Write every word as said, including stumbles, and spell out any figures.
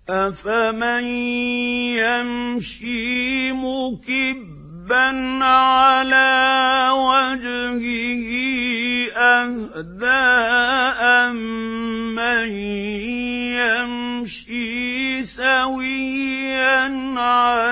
أَفَمَن يَمْشِي مُكِبًّا عَلَىٰ وَجْهِهِ أَهْدَىٰ أَمَّن يَمْشِي سَوِيًّا عَلَىٰ